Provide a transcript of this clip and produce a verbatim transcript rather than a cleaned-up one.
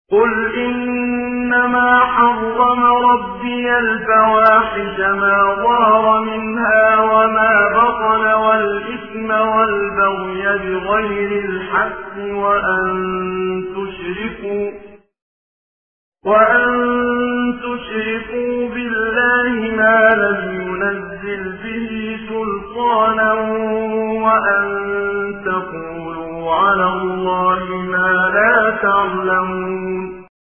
قل إنما حرم ربي الفواحش ما ظهر منها وما بطن والإثم والبغي بغير الحق وأن تشركوا وأن تشركوا بالله ما لم ينزل به سلطانا وأن تقولوا على الله ما لا تعلمون